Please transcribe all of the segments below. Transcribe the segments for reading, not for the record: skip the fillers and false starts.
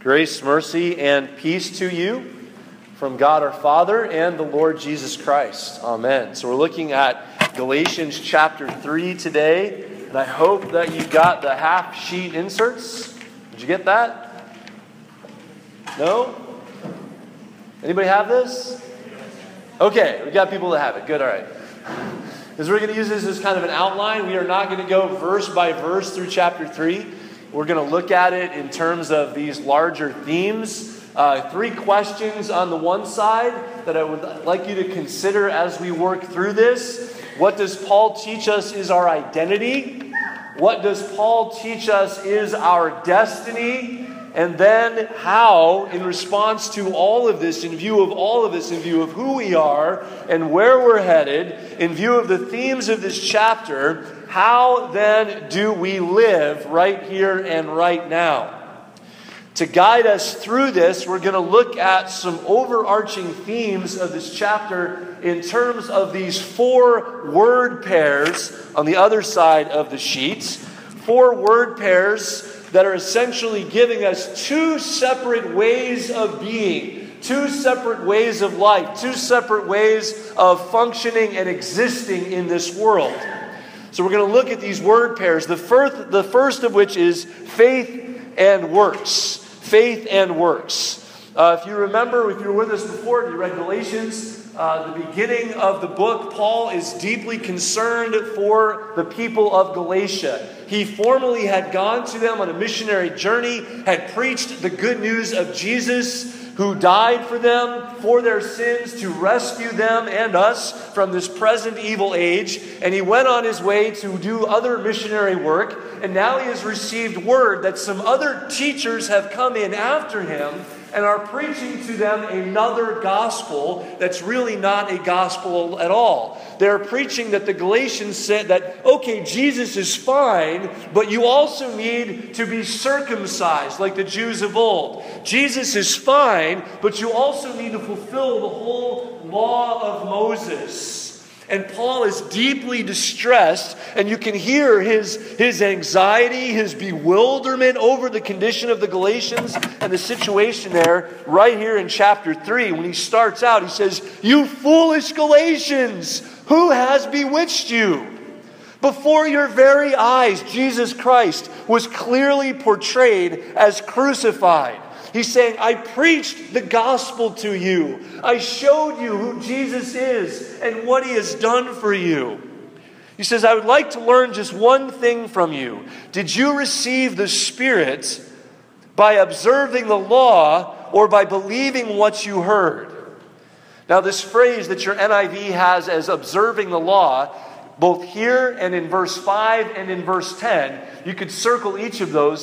Grace, mercy, and peace to you from God our Father and the Lord Jesus Christ. Amen. So we're looking at Galatians chapter 3 today, and I hope that you got the half-sheet inserts. Did you get that? No? Anybody have this? Okay, we got people that have it. Good, all right. Because we're going to use this as kind of an outline. We are not going to go verse by verse through chapter 3. We're going to look at it in terms of these larger themes. 3 questions on the one side that I would like you to consider as we work through this. What does Paul teach us is our identity? What does Paul teach us is our destiny? And then how, in response to all of this, in view of all of this, in view of who we are and where we're headed, in view of the themes of this chapter, how then do we live right here and right now? To guide us through this, we're going to look at some overarching themes of this chapter in terms of these 4 word pairs on the other side of the sheets. 4 word pairs that are essentially giving us 2 separate ways of being, 2 separate ways of life, 2 separate ways of functioning and existing in this world. So we're going to look at these word pairs. The first of which is faith and works. Faith and works. If you remember, if you were with us before, if you read Galatians, the beginning of the book, Paul is deeply concerned for the people of Galatia. He formerly had gone to them on a missionary journey, had preached the good news of Jesus, who died for them, for their sins, to rescue them and us from this present evil age. And he went on his way to do other missionary work. And now he has received word that some other teachers have come in after him and are preaching to them another gospel that's really not a gospel at all. They're preaching that the Galatians said that, okay, Jesus is fine, but you also need to be circumcised like the Jews of old. Jesus is fine, but you also need to fulfill the whole law of Moses. And Paul is deeply distressed, and you can hear his anxiety, his bewilderment over the condition of the Galatians and the situation there right here in chapter 3. When he starts out, he says, "You foolish Galatians, who has bewitched you? Before your very eyes, Jesus Christ was clearly portrayed as crucified." He's saying, I preached the gospel to you. I showed you who Jesus is and what he has done for you. He says, I would like to learn just one thing from you. Did you receive the Spirit by observing the law or by believing what you heard? Now, this phrase that your NIV has as observing the law, both here and in verse 5 and in verse 10, you could circle each of those.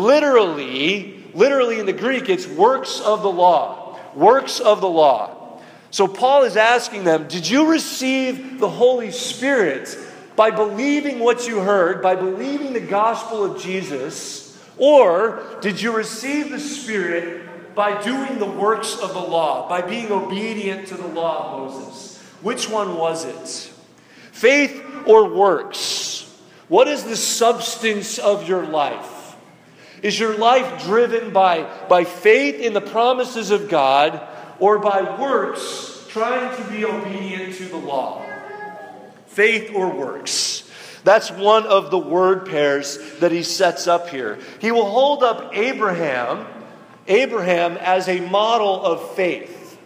Literally in the Greek, it's works of the law. Works of the law. So Paul is asking them, did you receive the Holy Spirit by believing what you heard, by believing the gospel of Jesus, or did you receive the Spirit by doing the works of the law, by being obedient to the law of Moses? Which one was it? Faith or works? What is the substance of your life? Is your life driven by faith in the promises of God or by works trying to be obedient to the law? Faith or works? That's one of the word pairs that he sets up here. He will hold up Abraham as a model of faith.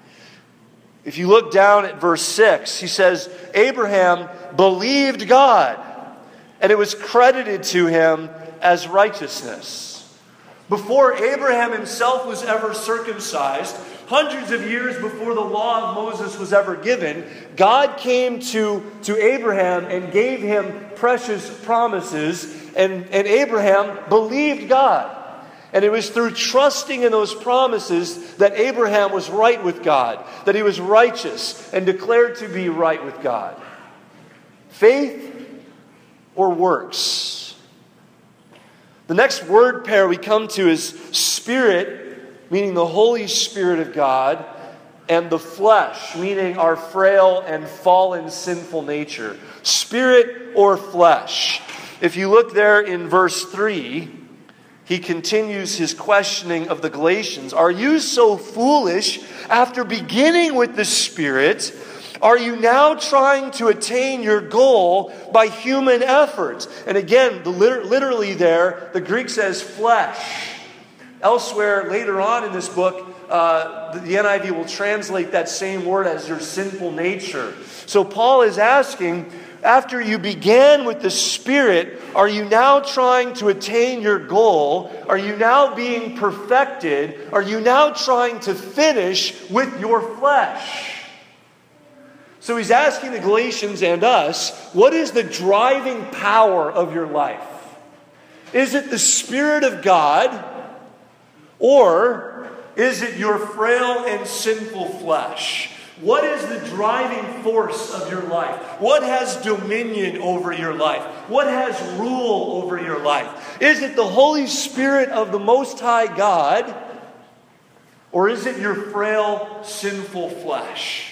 If you look down at verse 6, he says, Abraham believed God, and it was credited to him as righteousness. Before Abraham himself was ever circumcised, hundreds of years before the law of Moses was ever given, God came to Abraham and gave him precious promises, and Abraham believed God. And it was through trusting in those promises that Abraham was right with God, that he was righteous and declared to be right with God. Faith or works? The next word pair we come to is Spirit, meaning the Holy Spirit of God, and the flesh, meaning our frail and fallen sinful nature. Spirit or flesh. If you look there in verse 3, he continues his questioning of the Galatians. Are you so foolish? After beginning with the Spirit, are you now trying to attain your goal by human effort? And again, literally there, the Greek says flesh. Elsewhere, later on in this book, the NIV will translate that same word as your sinful nature. So Paul is asking, after you began with the Spirit, are you now trying to attain your goal? Are you now being perfected? Are you now trying to finish with your flesh? So he's asking the Galatians and us, what is the driving power of your life? Is it the Spirit of God? Or is it your frail and sinful flesh? What is the driving force of your life? What has dominion over your life? What has rule over your life? Is it the Holy Spirit of the Most High God? Or is it your frail, sinful flesh?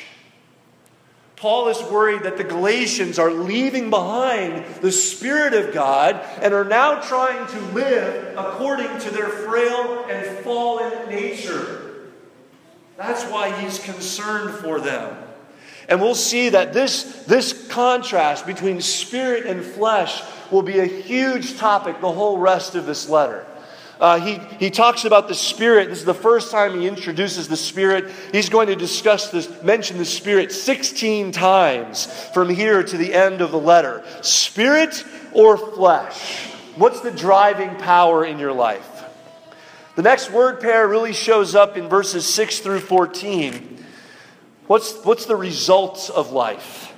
Paul is worried that the Galatians are leaving behind the Spirit of God and are now trying to live according to their frail and fallen nature. That's why he's concerned for them. And we'll see that this contrast between spirit and flesh will be a huge topic the whole rest of this letter. He talks about the Spirit. This is the first time he introduces the Spirit. He's going to mention the Spirit 16 times from here to the end of the letter. Spirit or flesh? What's the driving power in your life? The next word pair really shows up in verses 6 through 14. What's the result of life?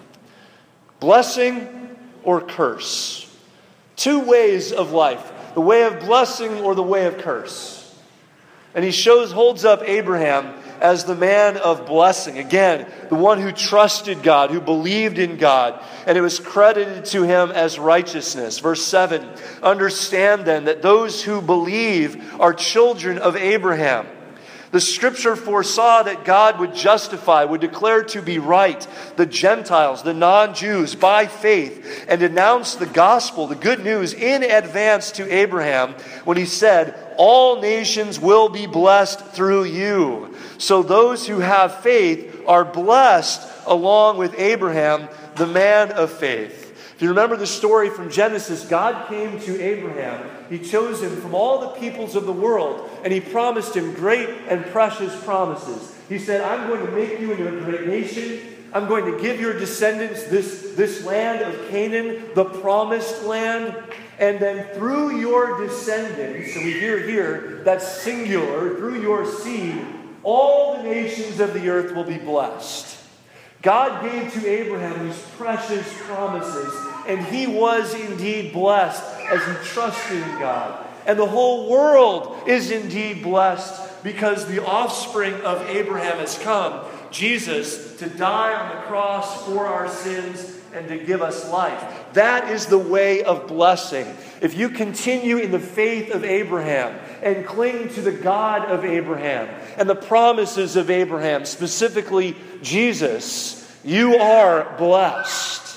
Blessing or curse? Two ways of life. The way of blessing or the way of curse. And he holds up Abraham as the man of blessing. Again, the one who trusted God, who believed in God, and it was credited to him as righteousness. Verse 7, understand then that those who believe are children of Abraham. The Scripture foresaw that God would justify, would declare to be right the Gentiles, the non-Jews, by faith, and announce the gospel, the good news, in advance to Abraham when he said, all nations will be blessed through you. So those who have faith are blessed along with Abraham, the man of faith. If you remember the story from Genesis, God came to Abraham. He chose him from all the peoples of the world, and he promised him great and precious promises. He said, I'm going to make you into a great nation. I'm going to give your descendants this land of Canaan, the promised land. And then through your descendants, so we hear here, that's singular, through your seed, all the nations of the earth will be blessed. God gave to Abraham these precious promises, and he was indeed blessed as he trusted in God. And the whole world is indeed blessed because the offspring of Abraham has come, Jesus, to die on the cross for our sins and to give us life. That is the way of blessing. If you continue in the faith of Abraham and cling to the God of Abraham and the promises of Abraham, specifically Jesus, you are blessed.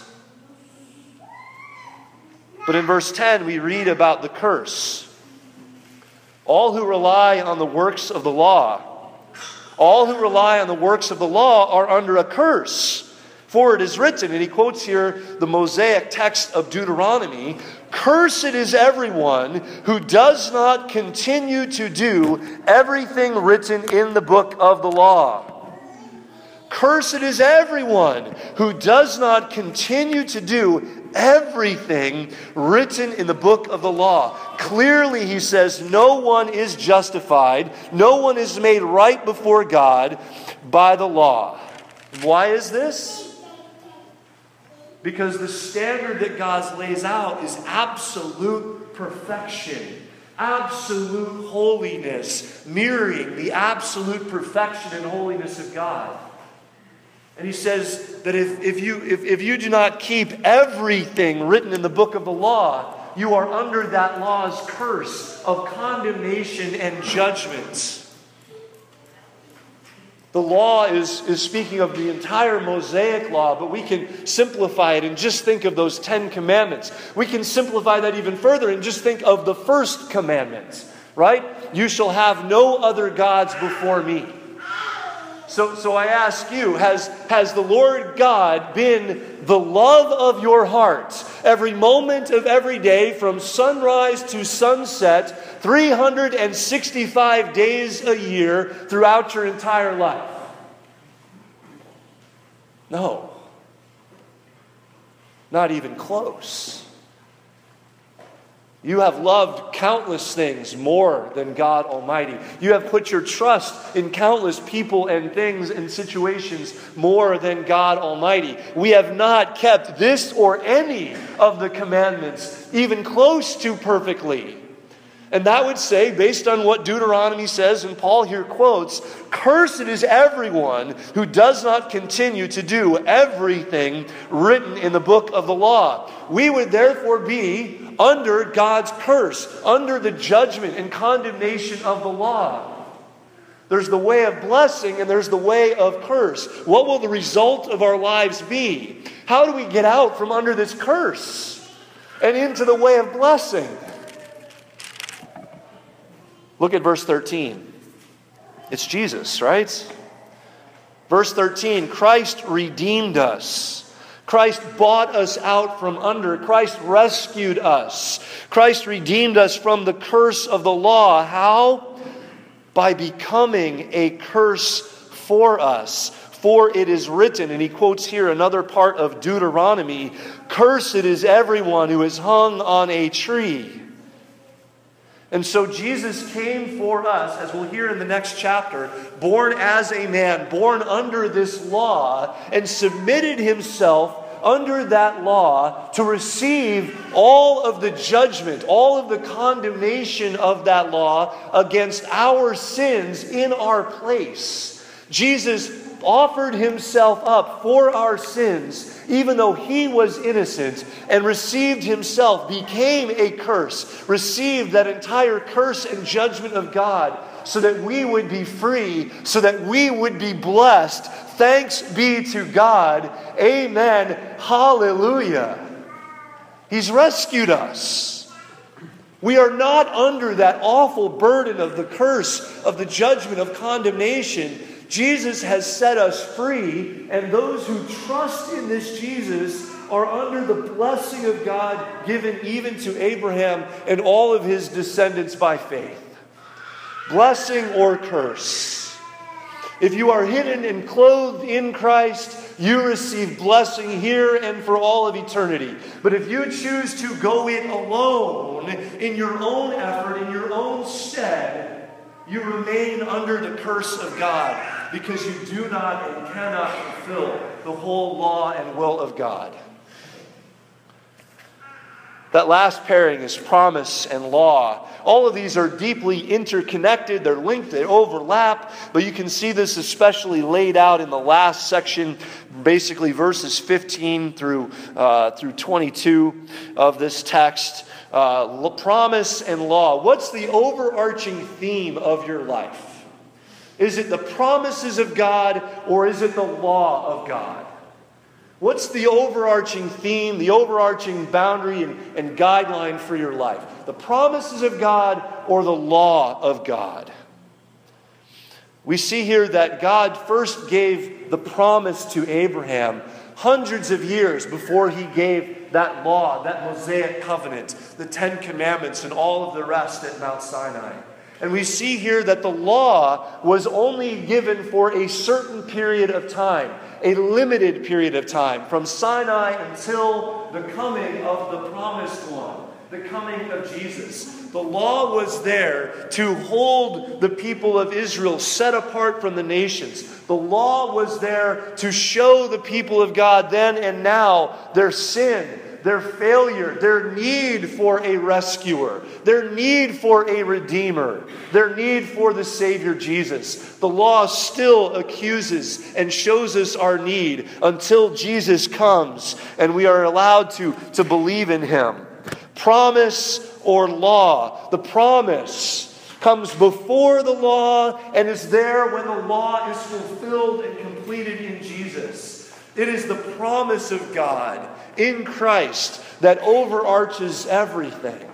But in verse 10, we read about the curse. All who rely on the works of the law, all who rely on the works of the law are under a curse. For it is written, and he quotes here the Mosaic text of Deuteronomy, cursed is everyone who does not continue to do everything written in the book of the law. Cursed is everyone who does not continue to do everything written in the book of the law. Clearly, he says, no one is justified, no one is made right before God by the law. Why is this? Because the standard that God lays out is absolute perfection, absolute holiness, mirroring the absolute perfection and holiness of God. And he says that if you do not keep everything written in the book of the law, you are under that law's curse of condemnation and judgment. The law is speaking of the entire Mosaic law, but we can simplify it and just think of those 10 commandments. We can simplify that even further and just think of the first commandment, right? You shall have no other gods before me. So I ask you, has the Lord God been the love of your heart every moment of every day from sunrise to sunset, 365 days a year throughout your entire life? No. Not even close. You have loved countless things more than God Almighty. You have put your trust in countless people and things and situations more than God Almighty. We have not kept this or any of the commandments even close to perfectly. And that would say, based on what Deuteronomy says, and Paul here quotes, "Cursed is everyone who does not continue to do everything written in the book of the law." We would therefore be under God's curse, under the judgment and condemnation of the law. There's the way of blessing and there's the way of curse. What will the result of our lives be? How do we get out from under this curse and into the way of blessing? Look at verse 13. It's Jesus, right? Verse 13, Christ redeemed us. Christ bought us out from under. Christ rescued us. Christ redeemed us from the curse of the law. How? By becoming a curse for us. For it is written, and he quotes here another part of Deuteronomy, "Cursed is everyone who is hung on a tree." And so Jesus came for us, as we'll hear in the next chapter, born as a man, born under this law, and submitted himself under that law to receive all of the judgment, all of the condemnation of that law against our sins in our place. Jesus offered himself up for our sins, even though he was innocent, and received himself, became a curse, received that entire curse and judgment of God, so that we would be free, so that we would be blessed. Thanks be to God. Amen. Hallelujah. He's rescued us. We are not under that awful burden of the curse, of the judgment, of condemnation. Jesus has set us free, and those who trust in this Jesus are under the blessing of God given even to Abraham and all of his descendants by faith. Blessing or curse. If you are hidden and clothed in Christ, you receive blessing here and for all of eternity. But if you choose to go it alone, in your own effort, in your own stead, you remain under the curse of God because you do not and cannot fulfill the whole law and will of God. That last pairing is promise and law. All of these are deeply interconnected. They're linked, they overlap. But you can see this especially laid out in the last section, basically verses 15 through 22 of this text. Promise and law. What's the overarching theme of your life? Is it the promises of God or is it the law of God? What's the overarching theme, the overarching boundary and guideline for your life? The promises of God or the law of God? We see here that God first gave the promise to Abraham hundreds of years before he gave that law, that Mosaic covenant, the 10 Commandments, and all of the rest at Mount Sinai. And we see here that the law was only given for a certain period of time, a limited period of time, from Sinai until the coming of the promised one, the coming of Jesus. The law was there to hold the people of Israel set apart from the nations. The law was there to show the people of God then and now their sin, their failure, their need for a rescuer, their need for a redeemer, their need for the Savior Jesus. The law still accuses and shows us our need until Jesus comes and we are allowed to believe in him. Promise or law. The promise comes before the law and is there when the law is fulfilled and completed in Jesus. It is the promise of God in Christ that overarches everything.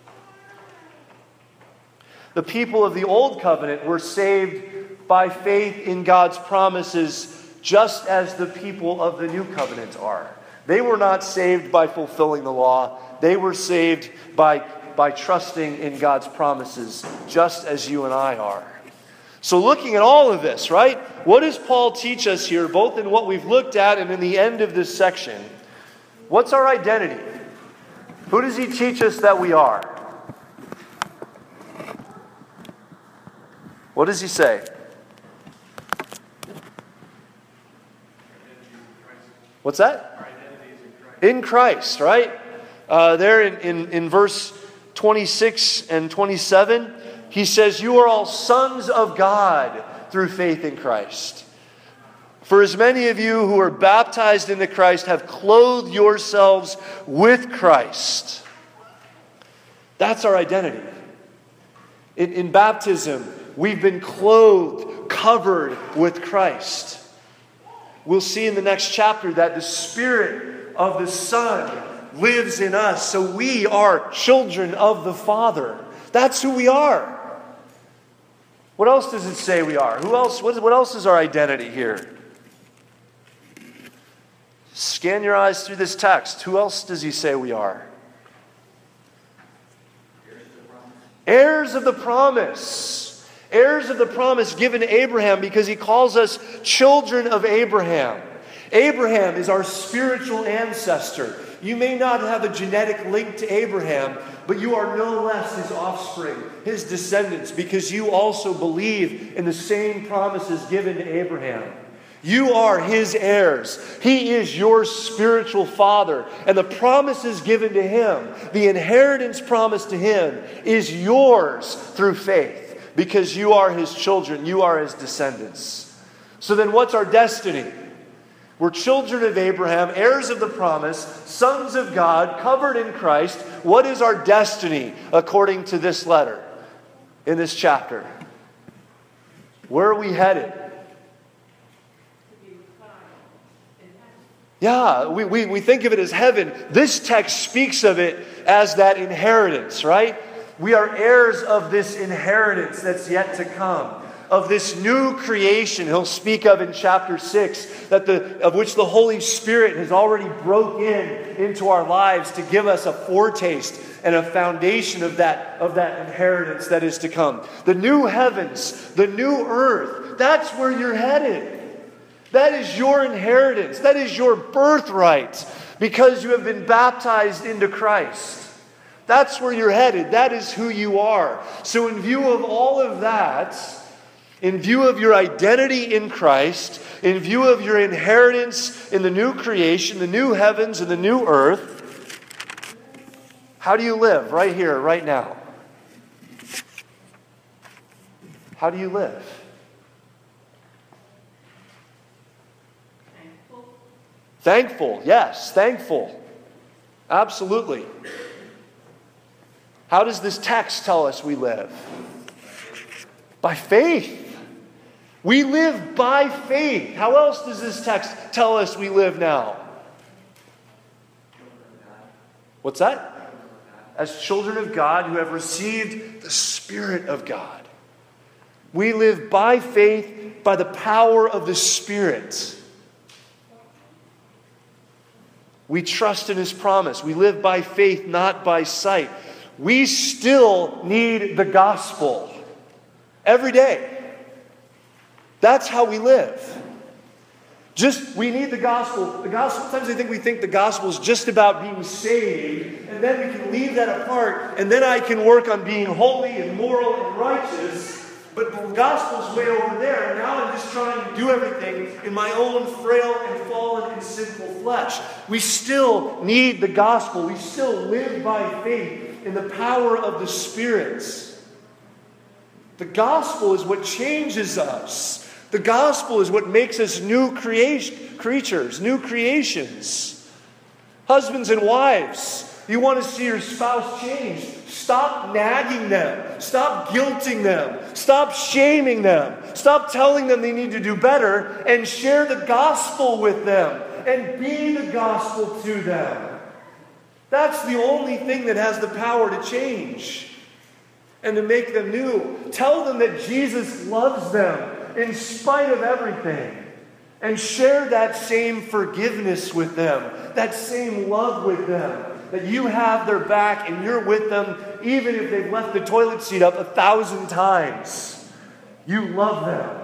The people of the Old Covenant were saved by faith in God's promises, just as the people of the New Covenant are. They were not saved by fulfilling the law. They were saved by trusting in God's promises, just as you and I are. So looking at all of this, right? What does Paul teach us here, both in what we've looked at and in the end of this section? What's our identity? Who does he teach us that we are? What does he say? What's that? In Christ, right? There in verse 26 and 27, he says, "You are all sons of God through faith in Christ. For as many of you who are baptized into Christ have clothed yourselves with Christ." That's our identity. In baptism, we've been clothed, covered with Christ. We'll see in the next chapter that the Spirit of the Son lives in us. So we are children of the Father. That's who we are. What else does it say we are? Who else? What else is our identity here? Scan your eyes through this text. Who else does he say we are? Heirs of the promise. Heirs of the promise given to Abraham, because he calls us children of Abraham. Abraham is our spiritual ancestor. You may not have a genetic link to Abraham, but you are no less his offspring, his descendants, because you also believe in the same promises given to Abraham. You are his heirs. He is your spiritual father. And the promises given to him, the inheritance promised to him, is yours through faith. Because you are his children, you are his descendants. So then what's our destiny? We're children of Abraham, heirs of the promise, sons of God, covered in Christ. What is our destiny according to this letter, in this chapter? Where are we headed? Yeah, we think of it as heaven. This text speaks of it as that inheritance, right? We are heirs of this inheritance that's yet to come, of this new creation he'll speak of in chapter 6, of which the Holy Spirit has already broke into our lives to give us a foretaste and a foundation of that inheritance that is to come. The new heavens, the new earth, that's where you're headed. That is your inheritance. That is your birthright, because you have been baptized into Christ. That's where you're headed. That is who you are. So in view of all of that, in view of your identity in Christ, in view of your inheritance in the new creation, the new heavens and the new earth, how do you live right here, right now? How do you live? Thankful, yes, thankful. Absolutely. How does this text tell us we live? By faith. We live by faith. How else does this text tell us we live now? What's that? As children of God who have received the Spirit of God. We live by faith, by the power of the Spirit. We trust in his promise. We live by faith, not by sight. We still need the gospel every day. That's how we live. We need the gospel. Sometimes we think the gospel is just about being saved, and then we can leave that apart, and then I can work on being holy and moral and righteous. But the gospel's way over there, and now I'm just trying to do everything in my own frail and fallen and sinful flesh. We still need the gospel. We still live by faith in the power of the Spirit. The gospel is what changes us. The gospel is what makes us new creatures, new creations. Husbands and wives, You want to see your spouse change. Stop nagging them. Stop guilting them. Stop shaming them. Stop telling them they need to do better, and share the gospel with them and be the gospel to them. That's the only thing that has the power to change and to make them new. Tell them that Jesus loves them in spite of everything. And share that same forgiveness with them, that same love with them, that you have their back and you're with them even if they've left the toilet seat up 1,000 times. You love them.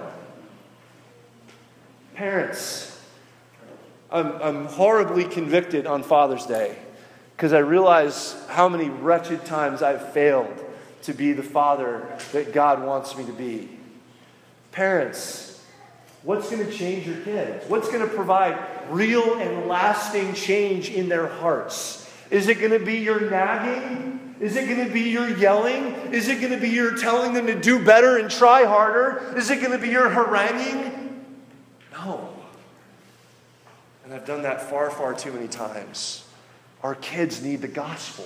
Parents, I'm horribly convicted on Father's Day because I realize how many wretched times I've failed to be the father that God wants me to be. Parents, what's going to change your kids? What's going to provide real and lasting change in their hearts? Is it going to be your nagging? Is it going to be your yelling? Is it going to be your telling them to do better and try harder? Is it going to be your haranguing? No. And I've done that far, far too many times. Our kids need the gospel.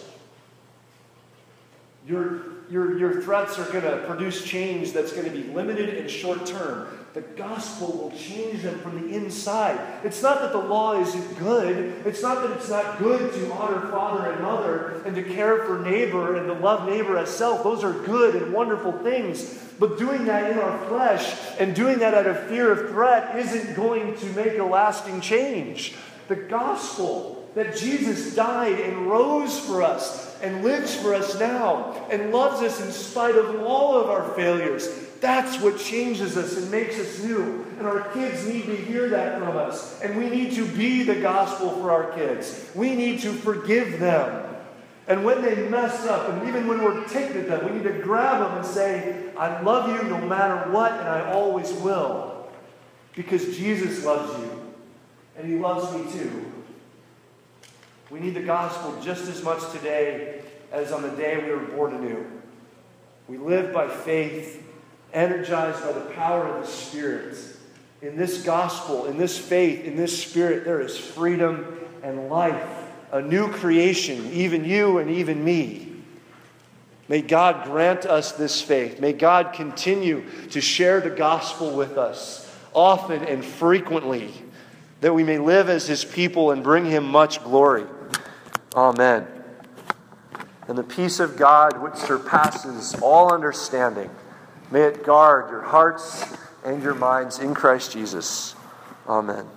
Your threats are going to produce change that's going to be limited and short term. The gospel will change them from the inside. It's not that the law isn't good. It's not that it's not good to honor father and mother and to care for neighbor and to love neighbor as self. Those are good and wonderful things. But doing that in our flesh and doing that out of fear of threat isn't going to make a lasting change. The gospel that Jesus died and rose for us and lives for us now and loves us in spite of all of our failures. That's what changes us and makes us new. And our kids need to hear that from us. And we need to be the gospel for our kids. We need to forgive them. And when they mess up, and even when we're ticked at them, we need to grab them and say, I love you no matter what, and I always will. Because Jesus loves you. And He loves me too. We need the gospel just as much today as on the day we were born anew. We live by faith, energized by the power of the Spirit. In this gospel, in this faith, in this Spirit, there is freedom and life, a new creation, even you and even me. May God grant us this faith. May God continue to share the gospel with us often and frequently, that we may live as His people and bring Him much glory. Amen. And the peace of God, which surpasses all understanding, may it guard your hearts and your minds in Christ Jesus. Amen.